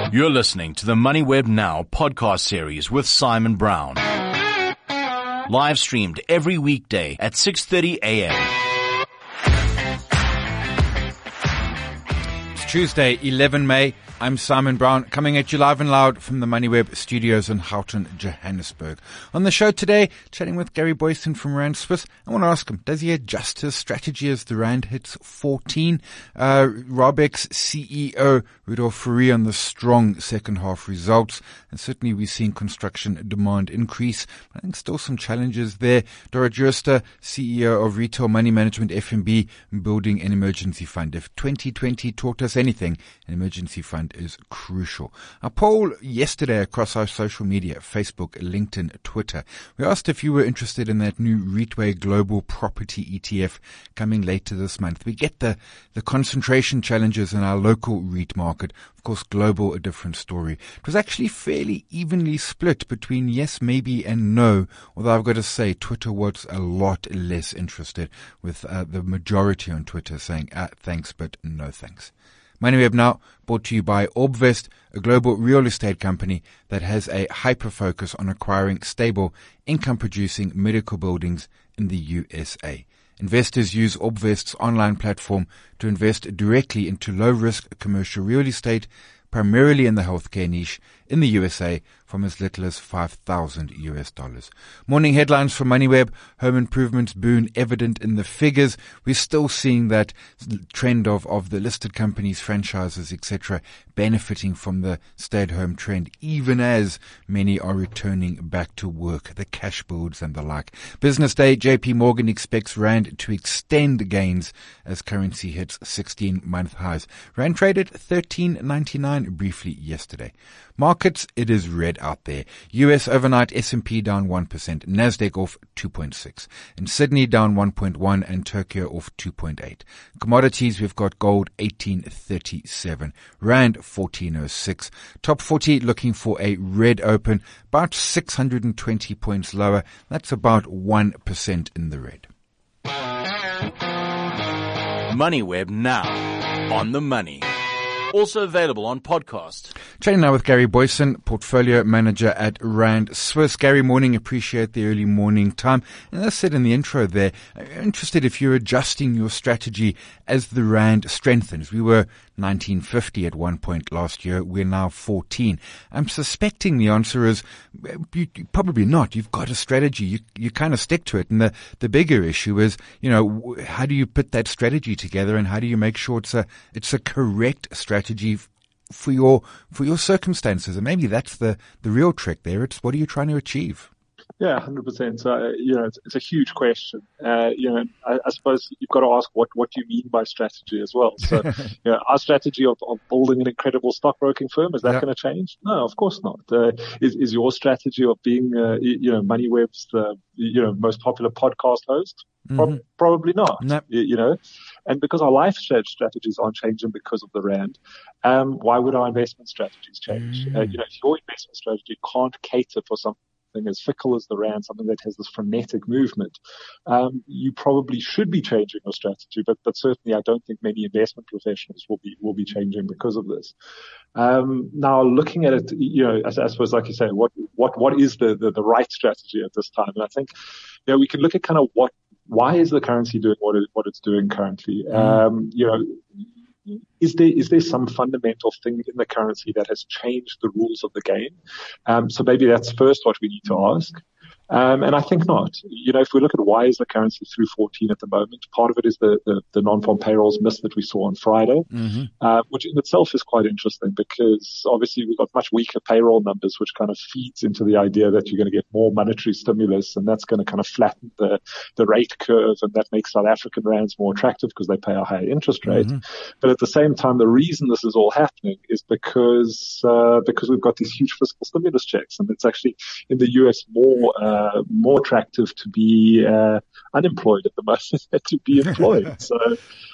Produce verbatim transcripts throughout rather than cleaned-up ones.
You're listening to the MoneyWeb Now podcast series with Simon Brown. Live streamed every weekday at six thirty a.m. It's Tuesday, the eleventh of May. I'm Simon Brown, coming at you live and loud from the MoneyWeb studios in Houghton, Johannesburg. On the show today, chatting with Gary Boyson from Rand Swiss. I want to ask him, does he adjust his strategy as the Rand hits fourteen? Uh, Raubex C E O Rudolf Fourie on the strong second half results. And certainly we're seeing construction demand increase. I think still some challenges there. Dora Jooste, C E O of Retail Money Management F N B, building an emergency fund. If twenty twenty taught us anything, an emergency fund is crucial. A poll yesterday across our social media, Facebook, LinkedIn, Twitter. We asked if you were interested in that new Reitway Global Property E T F coming later this month. We get the, the concentration challenges in our local REIT market. Of course, global, a different story. It was actually fairly evenly split between yes, maybe, and no, although I've got to say Twitter was a lot less interested, with uh, the majority on Twitter saying uh, thanks, but no thanks. MoneyWeb Now, brought to you by Orbvest, a global real estate company that has a hyper-focus on acquiring stable, income-producing medical buildings in the U S A. Investors use Orbvest's online platform to invest directly into low-risk commercial real estate, primarily in the healthcare niche in the U S A, from as little as five thousand U S dollars. Morning headlines from MoneyWeb. Home improvements boon evident in the figures. We're still seeing that trend of, of the listed companies, franchises, et cetera, benefiting from the stay-at-home trend, even as many are returning back to work, the cash builds and the like. Business day, J P Morgan expects Rand to extend gains as currency hits sixteen-month highs. Rand traded thirteen ninety-nine briefly yesterday. Markets, it is red out there. U S overnight S and P down one percent, Nasdaq off two point six. In Sydney down one point one and Tokyo off two point eight. Commodities, we've got gold eighteen thirty-seven, Rand fourteen oh six. Top forty looking for a red open, about six hundred twenty points lower. That's about one percent in the red. MoneyWeb Now, on the money. Also available on podcast. Chatting now with Gary Boyson, Portfolio Manager at Rand Swiss. Gary, morning. Appreciate the early morning time. And as I said in the intro there, I'm interested if you're adjusting your strategy as the Rand strengthens. We were nineteen fifty at one point last year. We're now fourteen. I'm suspecting the answer is you, probably not. You've got a strategy. You, you kind of stick to it. And the, the bigger issue is, you know, how do you put that strategy together and how do you make sure it's a, it's a correct strategy? strategy for your for your circumstances, and maybe that's the the real trick there. It's what are you trying to achieve? Yeah, one hundred percent. So, uh, you know, it's, it's a huge question. Uh, you know, I, I suppose you've got to ask what, what you mean by strategy as well. So, you know, our strategy of, of building an incredible stockbroking firm, is that yeah. going to change? No, of course not. Uh, is, is your strategy of being, uh, you know, MoneyWeb's, the, you know, most popular podcast host? Pro- mm-hmm. Probably not, nope. you, you know. And because our life strategies aren't changing because of the Rand, um, why would our investment strategies change? Mm. Uh, you know, if your investment strategy can't cater for something as fickle as the Rand, something that has this frenetic movement, um, you probably should be changing your strategy. But, but certainly, I don't think many investment professionals will be will be changing because of this. Um, now, looking at it, you know, I, I suppose, like you say, what what what is the, the the right strategy at this time? And I think, you know, we can look at kind of what why is the currency doing what it what it's doing currently? Um, you know. Is there is there some fundamental thing in the currency that has changed the rules of the game? Um, so maybe that's first what we need to ask. Um, and I think not. You know, if we look at why is the currency through fourteen at the moment, part of it is the, the, the non-farm payrolls miss that we saw on Friday, mm-hmm. uh, which in itself is quite interesting because obviously we've got much weaker payroll numbers, which kind of feeds into the idea that you're going to get more monetary stimulus, and that's going to kind of flatten the, the rate curve, and that makes South African rands more attractive because they pay a higher interest rate. Mm-hmm. But at the same time, the reason this is all happening is because, uh, because we've got these huge fiscal stimulus checks, and it's actually in the U S more, uh, Uh, more attractive to be uh, unemployed at the moment than to be employed. So,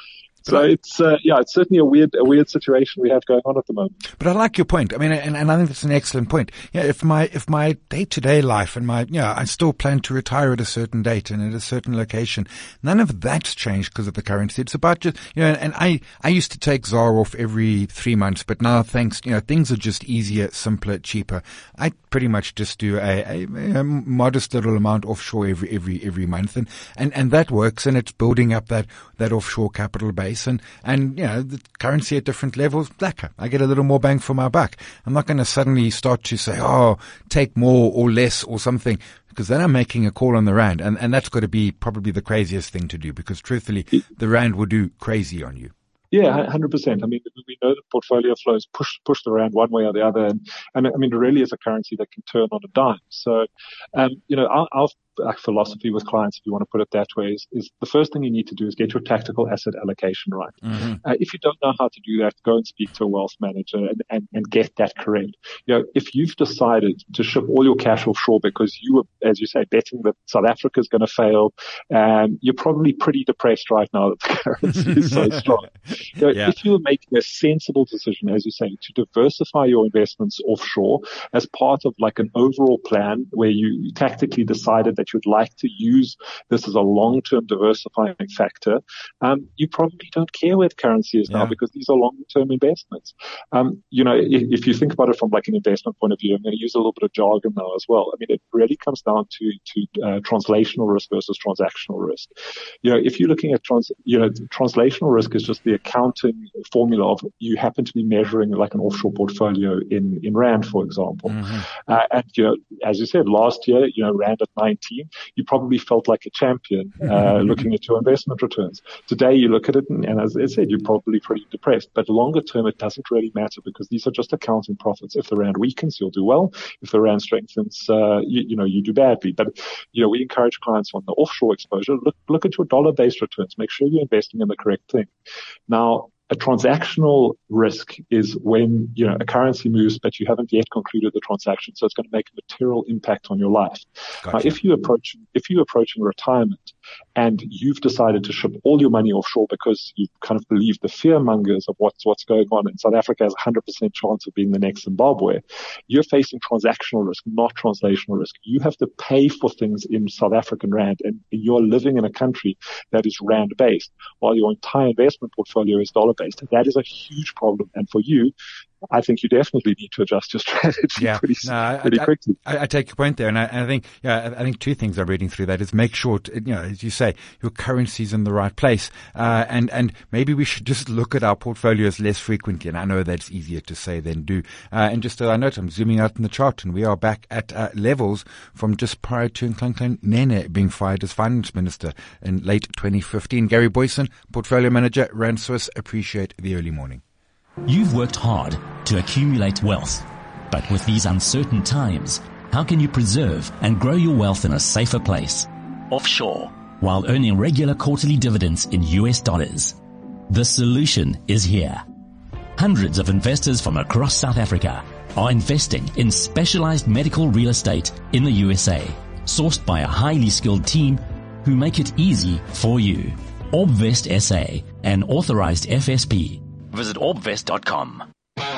So I, it's, uh, yeah, it's certainly a weird, a weird situation we have going on at the moment. But I like your point. I mean, and, and I think that's an excellent point. Yeah, if my, if my day-to-day life and my, you know, I still plan to retire at a certain date and at a certain location, none of that's changed because of the currency. It's about just, you know, and I, I used to take Z A R off every three months, but now thanks, you know, things are just easier, simpler, cheaper. I pretty much just do a, a, a modest little amount offshore every, every, every month. And, and, and that works, and it's building up that, that offshore capital base. And, and, you know, the currency at different levels, blacker. I get a little more bang for my buck. I'm not going to suddenly start to say, oh, take more or less or something, because then I'm making a call on the rand. And, and that's got to be probably the craziest thing to do, because truthfully, the rand will do crazy on you. Yeah, one hundred percent. I mean, we know that portfolio flows push push the rand one way or the other. And, and I mean, it really is a currency that can turn on a dime. So, um, you know, our, our philosophy with clients, if you want to put it that way, is, is the first thing you need to do is get your tactical asset allocation right. Mm-hmm. Uh, if you don't know how to do that, go and speak to a wealth manager and, and, and get that correct. You know, if you've decided to ship all your cash offshore because you were, as you say, betting that South Africa is going to fail, um, you're probably pretty depressed right now that the currency is so strong. You know, yeah. If you were making a sensible decision, as you say, to diversify your investments offshore as part of like an overall plan where you tactically decided that you'd like to use this as a long-term diversifying factor, um, you probably don't care where the currency is yeah. now, because these are long-term investments. Um, you know, if, if you think about it from like an investment point of view, I'm going to use a little bit of jargon now as well. I mean, it really comes down to, to uh, translational risk versus transactional risk. You know, if you're looking at trans, you know, translational risk is just the accounting formula of you happen to be measuring like an offshore portfolio in, in rand, for example. Mm-hmm. Uh, and, you know, as you said, last year, you know, rand at nineteen, you probably felt like a champion uh, looking at your investment returns. Today, you look at it, and, and as I said, you're probably pretty depressed. But longer term, it doesn't really matter, because these are just accounting profits. If the rand weakens, you'll do well. If the rand strengthens, uh, you, you know, you do badly. But, you know, we encourage clients on the offshore exposure, look, look at your dollar-based returns. Make sure you're investing in the correct thing. Now, a transactional risk is when, you know, a currency moves, but you haven't yet concluded the transaction. So it's going to make a material impact on your life. Gotcha. Now, if you approach, if you're approaching retirement and you've decided to ship all your money offshore because you kind of believe the fear mongers of what's, what's going on, and South Africa has a one hundred percent chance of being the next Zimbabwe, you're facing transactional risk, not translational risk. You have to pay for things in South African rand, and you're living in a country that is rand based while your entire investment portfolio is dollar based. That is a huge problem. And for you, I think you definitely need to adjust your strategy yeah. pretty, no, pretty I, quickly. I, I take your point there, and I, and I think, yeah, I think two things I'm reading through that is make sure, to, you know, as you say, your currency's in the right place, uh, and and maybe we should just look at our portfolios less frequently. And I know that's easier to say than do. Uh, and just uh, I note, I'm zooming out in the chart, and we are back at uh, levels from just prior to Nhlanhla Nene being fired as finance minister in late twenty fifteen. Gary Boyson, portfolio manager, Rand Swiss. Appreciate the early morning. You've worked hard to accumulate wealth, but with these uncertain times, how can you preserve and grow your wealth in a safer place? Offshore, while earning regular quarterly dividends in U S dollars. The solution is here. Hundreds of investors from across South Africa are investing in specialized medical real estate in the U S A, sourced by a highly skilled team who make it easy for you. Orbvest S A, an authorized F S P. Visit orbvest dot com.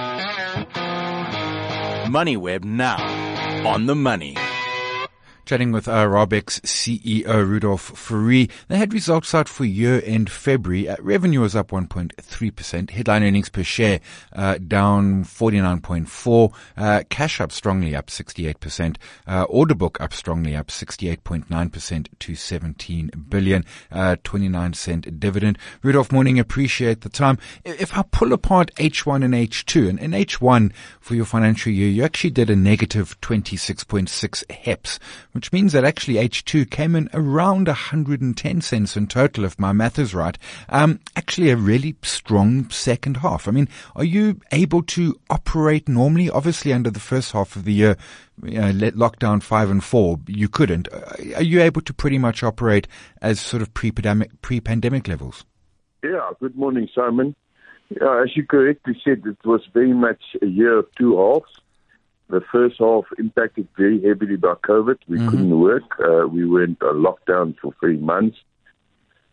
MoneyWeb now on the money. Chatting with uh, Raubex C E O Rudolph Fourie. They had results out for year-end February. Uh, revenue was up one point three percent. Headline earnings per share uh, down forty-nine point four. Uh, cash up strongly, up sixty-eight percent. Uh, order book up strongly, up sixty-eight point nine percent to seventeen billion. Uh, twenty-nine cent dividend. Rudolph, morning. Appreciate the time. If I pull apart H one and H two, and in H one for your financial year, you actually did a negative twenty-six point six heps, which means that actually H two came in around one hundred ten cents in total, if my math is right. Um, actually a really strong second half. I mean, are you able to operate normally? Obviously under the first half of the year, you know, lockdown five and four, you couldn't. Are you able to pretty much operate as sort of pre-pandemic, pre-pandemic levels? Yeah, good morning, Simon. Yeah, as you correctly said, it was very much a year of two halves. The first half impacted very heavily by COVID. We mm-hmm. couldn't work. Uh, we went on lockdown for three months.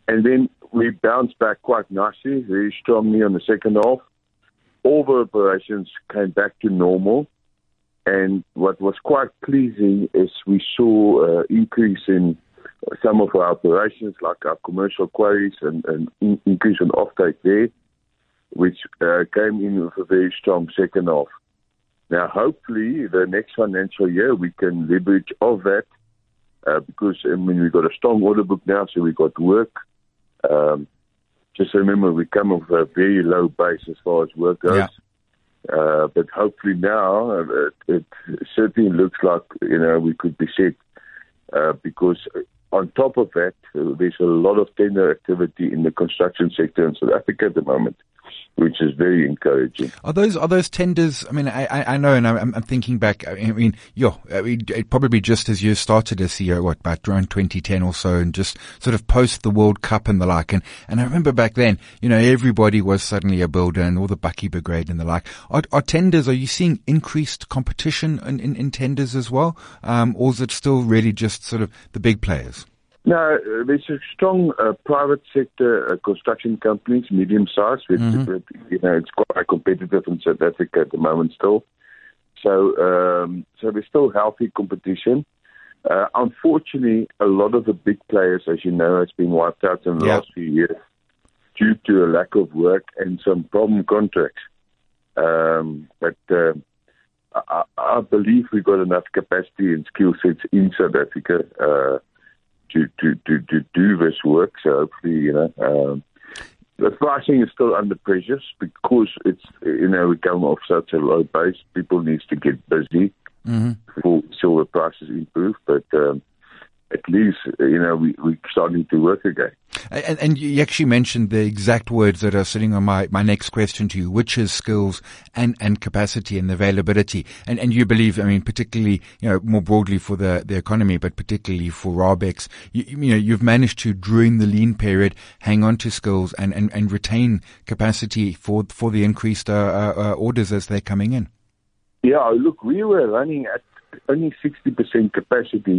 And then we bounced back quite nicely, very strongly on the second half. All the operations came back to normal. And what was quite pleasing is we saw an increase in some of our operations, like our commercial quarries, and an in- increase in offtake there, which uh, came in with a very strong second half. Now, hopefully, the next financial year, we can leverage off that uh, because, I mean, we've got a strong order book now, so we've got work. Um, just remember, we come off a very low base as far as work goes. Yeah. Uh, but hopefully now, uh, it, it certainly looks like, you know, we could be set uh, because on top of that, uh, there's a lot of tender activity in the construction sector in South Africa at the moment, which is very encouraging. Are those are those tenders? I mean, I I, I know, and I'm, I'm thinking back. I mean, yo, I mean, it probably just as you started as C E O, what about around twenty ten or so, and just sort of post the World Cup and the like. And and I remember back then, you know, everybody was suddenly a builder, and all the Bakkie Brigade and the like. Are, are tenders? Are you seeing increased competition in, in, in tenders as well, um, or is it still really just sort of the big players? No, uh, there's a strong uh, private sector uh, construction companies, medium-sized. Which, mm-hmm. You know, it's quite competitive in South Africa at the moment still. So, um, so there's still healthy competition. Uh, unfortunately, a lot of the big players, as you know, has been wiped out in the yeah. last few years due to a lack of work and some problem contracts. Um, but uh, I, I believe we've got enough capacity and skill sets in South Africa Uh, To, to, to, to do this work, so hopefully, you know, um, the pricing is still under pressure because it's, you know, we come off such a low base. People need to get busy mm-hmm. before silver prices improve, but um, at least, you know, we, we're starting to work again. And, and you actually mentioned the exact words that are sitting on my, my next question to you, which is skills and, and capacity and availability. And, and you believe, I mean, particularly, you know, more broadly for the, the economy, but particularly for Raubex, you, you know, you've managed to, during the lean period, hang on to skills and, and, and retain capacity for, for the increased uh, uh, orders as they're coming in. Yeah, look, we were running at only sixty percent capacity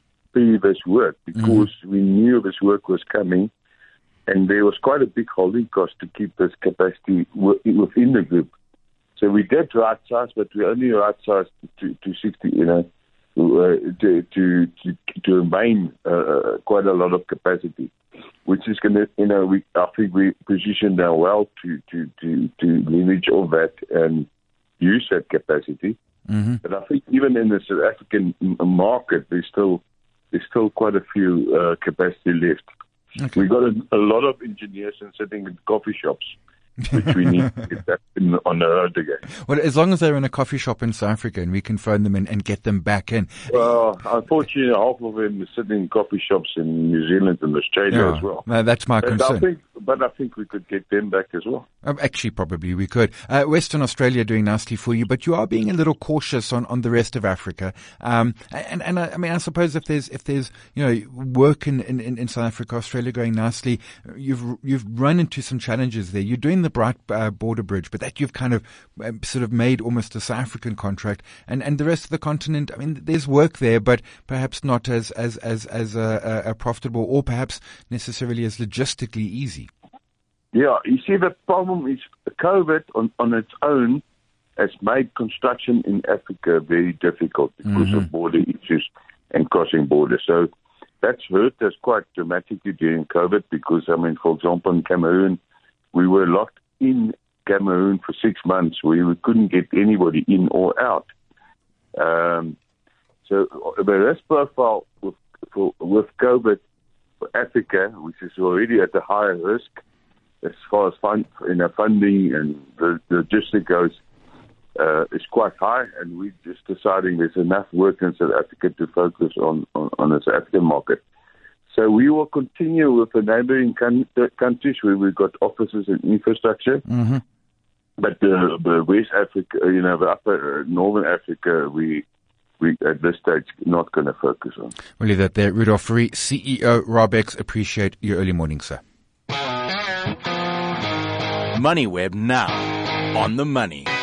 this work because mm-hmm. we knew this work was coming, and there was quite a big holding cost to keep this capacity w- within the group. So we did right size, but we only right sized to, to sixty, you know, uh, to, to to to remain uh, quite a lot of capacity, which is going to, you know, we I think we positioned now well to to to to leverage all that and use that capacity. Mm-hmm. But I think even in the South African market, there's still There's still quite a few uh, capacity left. Okay. We've got a, a lot of engineers and sitting in coffee shops, which we need to get back in, on the road again. Well, as long as they're in a coffee shop in South Africa and we can phone them in and get them back in. Well, unfortunately, half of them are sitting in coffee shops in New Zealand and Australia yeah, as well. No, that's my but concern. I think, but I think we could get them back as well. Um, actually, probably we could. Uh, Western Australia doing nicely for you, but you are being a little cautious on, on the rest of Africa. Um, and, and I, I mean, I suppose if there's, if there's, you know, work in, in, in South Africa, Australia going nicely, you've, you've run into some challenges there. You're doing the Bright uh, Border Bridge, but that you've kind of uh, sort of made almost a South African contract. And, and the rest of the continent, I mean, there's work there, but perhaps not as, as, as, as a, a profitable or perhaps necessarily as logistically easy. Yeah, you see, the problem is COVID on, on its own has made construction in Africa very difficult because mm-hmm. of border issues and crossing borders. So that's hurt us quite dramatically during COVID because, I mean, for example, in Cameroon, we were locked in Cameroon for six months where we couldn't get anybody in or out. Um, so the risk profile with, for, with COVID for Africa, which is already at a higher risk, as far as fund, you know, funding and the, the logistics goes, uh, is quite high, and we're just deciding there's enough work in South Africa to focus on, on, on the South African market. So we will continue with the neighboring con- countries where we've got offices and infrastructure, mm-hmm. but the, the West Africa, you know, the upper uh, Northern Africa, we we at this stage not going to focus on. We'll leave that there. Rudolf Fourie, C E O, Raubex. Appreciate your early morning, sir. MoneyWeb now on the money.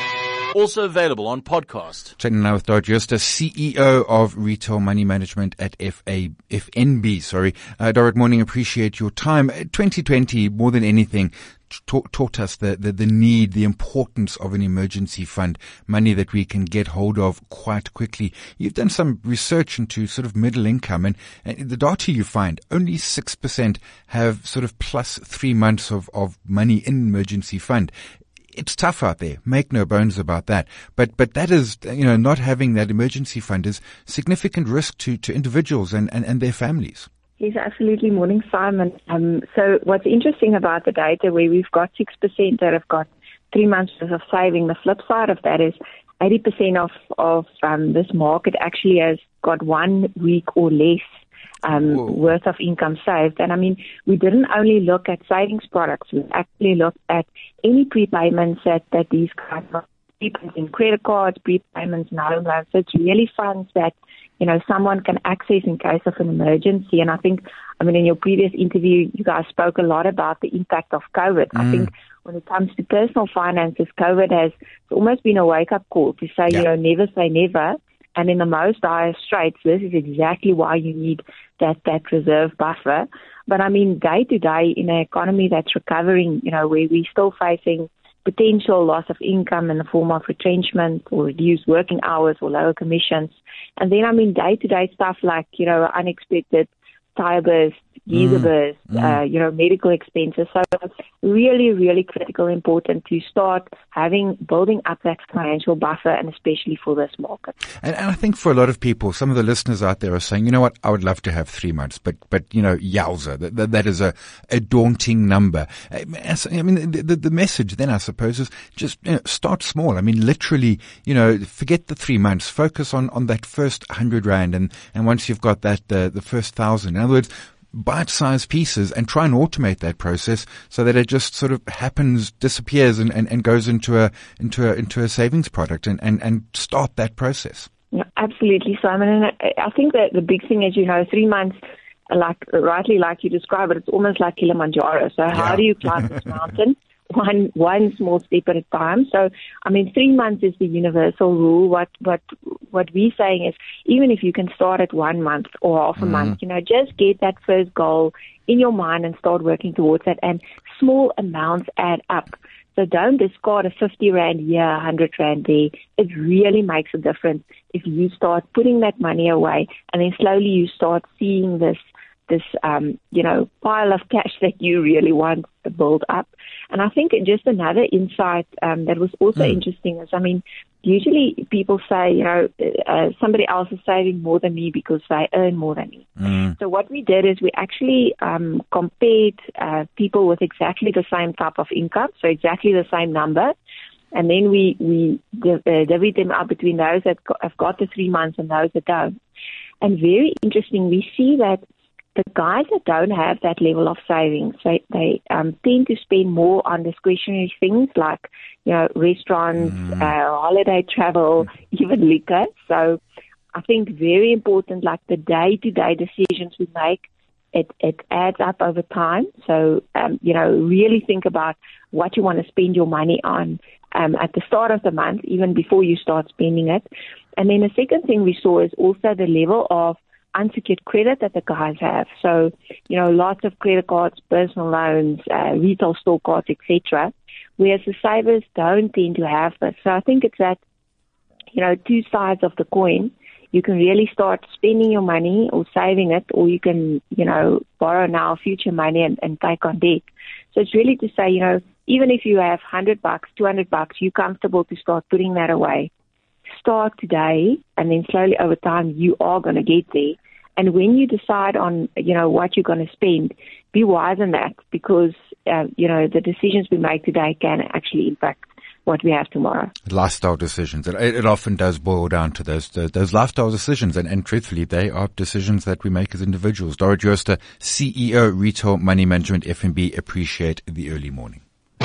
Also available on podcast. Chatting now with Dorrit Jooste, C E O of Retail Money Management at F A, F N B. Sorry, uh, Dorrit, morning. Appreciate your time. twenty twenty, more than anything, taught, taught us the, the the need, the importance of an emergency fund, money that we can get hold of quite quickly. You've done some research into sort of middle income, and, and the data you find, only six percent have sort of plus three months of of money in emergency fund. It's tough out there. Make no bones about that. But, but that is, you know, not having that emergency fund is significant risk to, to individuals and, and, and their families. Yes, absolutely. Morning, Simon. Um, so what's interesting about the data where we've got six percent that have got three months of saving, the flip side of that is eighty percent of, of, um, this market actually has got one week or less Um, worth of income saved. And I mean, we didn't only look at savings products, we actually looked at any prepayments that, that these guys are, prepayments in credit cards, prepayments in home loans. So it's really funds that, you know, someone can access in case of an emergency. And I think, I mean, in your previous interview, you guys spoke a lot about the impact of COVID. Mm. I think when it comes to personal finances, COVID has almost been a wake-up call to say, yeah. you know, never say never. And in the most dire straits, this is exactly why you need that, that reserve buffer. But I mean, day to day in an economy that's recovering, you know, where we're still facing potential loss of income in the form of retrenchment or reduced working hours or lower commissions. And then, I mean, day to day stuff like, you know, unexpected tire burst, user mm. burst, mm. Uh, you know, medical expenses. So really, really critical, important to start having, building up that financial buffer, and especially for this market. And, and I think for a lot of people, some of the listeners out there are saying, you know what, I would love to have three months, but, but, you know, yowza, that, that, that is a, a daunting number. I mean, the, the, the message then, I suppose, is just, you know, start small. I mean, literally, you know, forget the three months, focus on, on that first hundred rand. And, and once you've got that, the, the first thousand, in other words, bite-sized pieces, and try and automate that process so that it just sort of happens, disappears, and, and, and goes into a into a into a savings product, and, and, and start that process. Yeah, absolutely, Simon. And I, I think that the big thing is, you know, three months, like rightly like you describe it, it's almost like Kilimanjaro. So how yeah. do you climb this mountain? One one small step at a time. So, I mean, three months is the universal rule. What what what we're saying is, even if you can start at one month or half a mm. month, you know, just get that first goal in your mind and start working towards that. And small amounts add up. So don't discard a fifty rand here, one hundred rand there. It really makes a difference if you start putting that money away, and then slowly you start seeing this this, um, you know, pile of cash that you really want to build up. And I think just another insight um, that was also mm. interesting is, I mean, usually people say, you know, uh, somebody else is saving more than me because they earn more than me. Mm. So what we did is we actually um, compared uh, people with exactly the same type of income, so exactly the same number, and then we, we div- uh, divvied them up between those that go- have got the three months and those that don't. And very interesting, we see that the guys that don't have that level of savings, they, they um, tend to spend more on discretionary things like, you know, restaurants, mm. uh, holiday travel, even liquor. So I think very important, like the day-to-day decisions we make, it, it adds up over time. So, um, you know, really think about what you want to spend your money on um, at the start of the month, even before you start spending it. And then the second thing we saw is also the level of unsecured credit that the guys have. So, you know, lots of credit cards, personal loans, uh, retail store cards, et cetera. Whereas the savers don't tend to have this. So I think it's that, you know, two sides of the coin. You can really start spending your money or saving it, or you can, you know, borrow now future money and, and take on debt. So it's really to say, you know, even if you have one hundred bucks, two hundred bucks, you're comfortable to start putting that away. Start today, and then slowly over time you are going to get there. And when you decide on, you know, what you're going to spend, be wise in that, because, uh, you know, the decisions we make today can actually impact what we have tomorrow. Lifestyle decisions. It, it often does boil down to those those, those lifestyle decisions, and, and truthfully, they are decisions that we make as individuals. Dorrit Jooste, C E O, Retail Money Management, F N B, appreciate the early morning.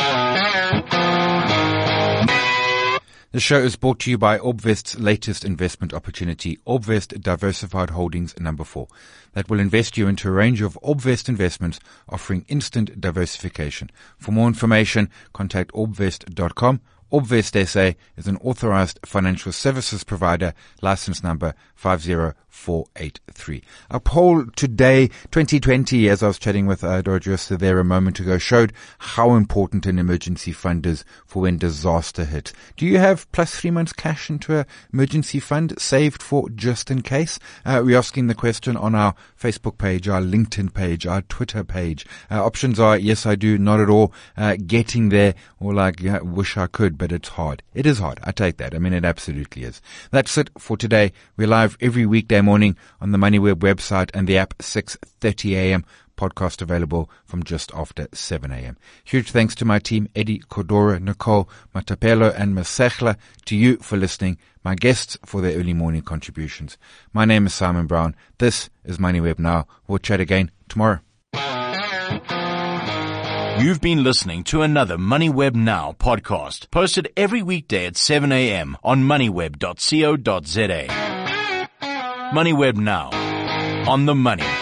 The show is brought to you by Obvest's latest investment opportunity, Obvest Diversified Holdings number four, that will invest you into a range of Obvest investments offering instant diversification. For more information, contact obvest dot com Obvest S A is an authorized financial services provider, license number five zero four eight three. Our poll today, twenty twenty, as I was chatting with uh, Dora Jooste there a moment ago, showed how important an emergency fund is for when disaster hits. Do you have plus three months cash into an emergency fund saved for just in case? Uh, we're asking the question on our Facebook page, our LinkedIn page, our Twitter page. Uh, options are yes, I do, not at all, uh, getting there, or like, yeah, wish I could, but it's hard. It is hard. I take that. I mean, it absolutely is. That's it for today. We're live every weekday morning on the MoneyWeb website and the app, six thirty a.m. Podcast available from just after seven a.m. Huge thanks to my team, Eddie, Kodora, Nicole, Matapelo, and Masechla, to you for listening, my guests for their early morning contributions. My name is Simon Brown. This is MoneyWeb Now. We'll chat again tomorrow. You've been listening to another MoneyWeb Now podcast, posted every weekday at seven a.m. on moneyweb dot co dot za. MoneyWeb Now, on the money.